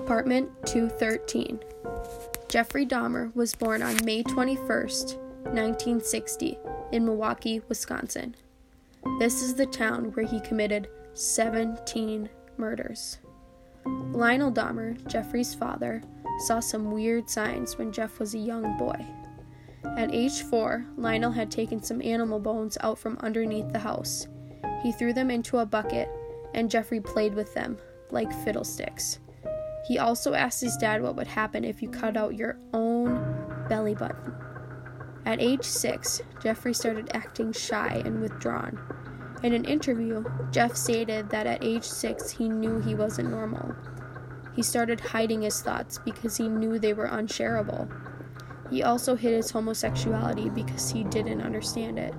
Apartment 213. Jeffrey Dahmer was born on May 21st, 1960, in Milwaukee, Wisconsin. This is the town where he committed 17 murders. Lionel Dahmer, Jeffrey's father, saw some weird signs when Jeff was a young boy. At age 4, Lionel had taken some animal bones out from underneath the house. He threw them into a bucket, and Jeffrey played with them like fiddlesticks. He also asked his dad what would happen if you cut out your own belly button. At age 6, Jeffrey started acting shy and withdrawn. In an interview, Jeff stated that at age 6 he knew he wasn't normal. He started hiding his thoughts because he knew they were unshareable. He also hid his homosexuality because he didn't understand it.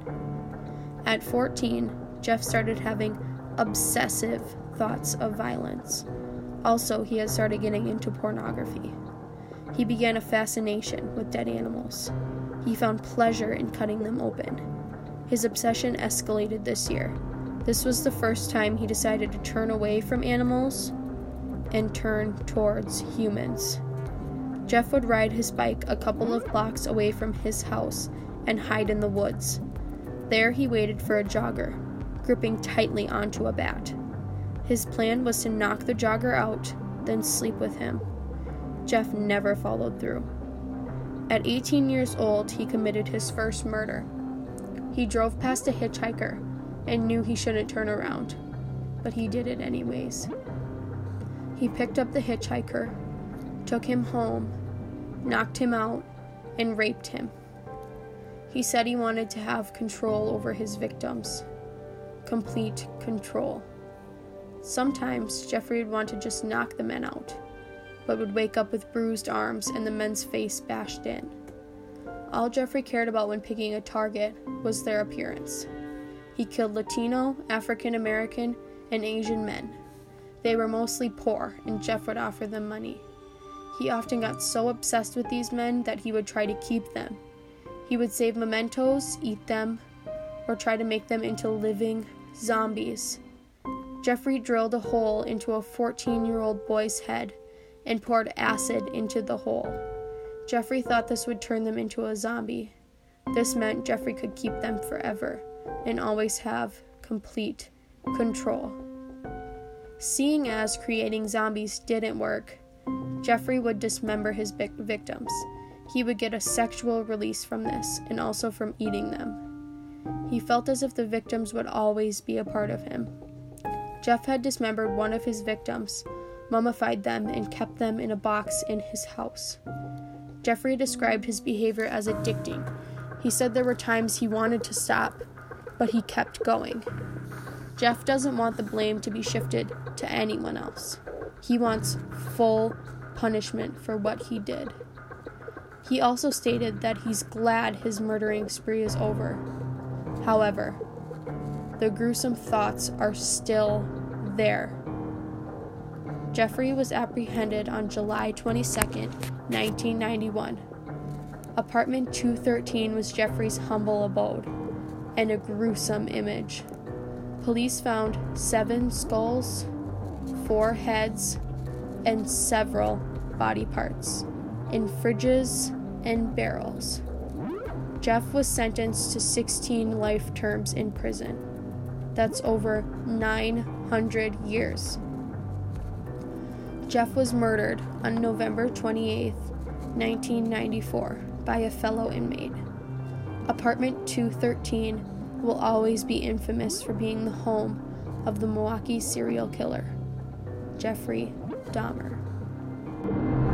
At 14, Jeff started having obsessive thoughts of violence. Also, he had started getting into pornography. He began a fascination with dead animals. He found pleasure in cutting them open. His obsession escalated this year. This was the first time he decided to turn away from animals and turn towards humans. Jeff would ride his bike a couple of blocks away from his house and hide in the woods. There he waited for a jogger, gripping tightly onto a bat. His plan was to knock the jogger out, then sleep with him. Jeff never followed through. At 18 years old, he committed his first murder. He drove past a hitchhiker and knew he shouldn't turn around, but he did it anyways. He picked up the hitchhiker, took him home, knocked him out, and raped him. He said he wanted to have control over his victims. Complete control. Sometimes Jeffrey would want to just knock the men out, but would wake up with bruised arms and the men's face bashed in. All Jeffrey cared about when picking a target was their appearance. He killed Latino, African American, and Asian men. They were mostly poor, and Jeff would offer them money. He often got so obsessed with these men that he would try to keep them. He would save mementos, eat them, or try to make them into living zombies. Jeffrey drilled a hole into a 14-year-old boy's head and poured acid into the hole. Jeffrey thought this would turn them into a zombie. This meant Jeffrey could keep them forever and always have complete control. Seeing as creating zombies didn't work, Jeffrey would dismember his victims. He would get a sexual release from this and also from eating them. He felt as if the victims would always be a part of him. Jeff had dismembered one of his victims, mummified them, and kept them in a box in his house. Jeffrey described his behavior as addicting. He said there were times he wanted to stop, but he kept going. Jeff doesn't want the blame to be shifted to anyone else. He wants full punishment for what he did. He also stated that he's glad his murdering spree is over. However, the gruesome thoughts are still there. Jeffrey was apprehended on July 22, 1991. Apartment 213 was Jeffrey's humble abode, and a gruesome image. Police found 7 skulls, 4 heads, and several body parts in fridges and barrels. Jeff was sentenced to 16 life terms in prison. That's over 900 years. Jeff was murdered on November 28, 1994, by a fellow inmate. Apartment 213 will always be infamous for being the home of the Milwaukee serial killer, Jeffrey Dahmer.